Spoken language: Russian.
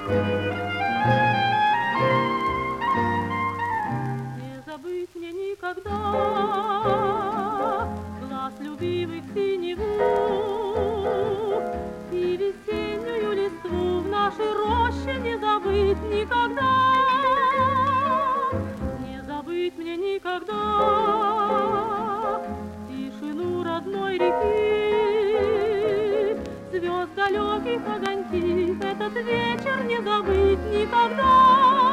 Не забыть мне никогда глаз любимых синеву и весеннюю листву в нашей роще не забыть никогда. Не забыть мне никогда тишину родной реки, звезд далеких огоньки, этот вечер не забыть никогда.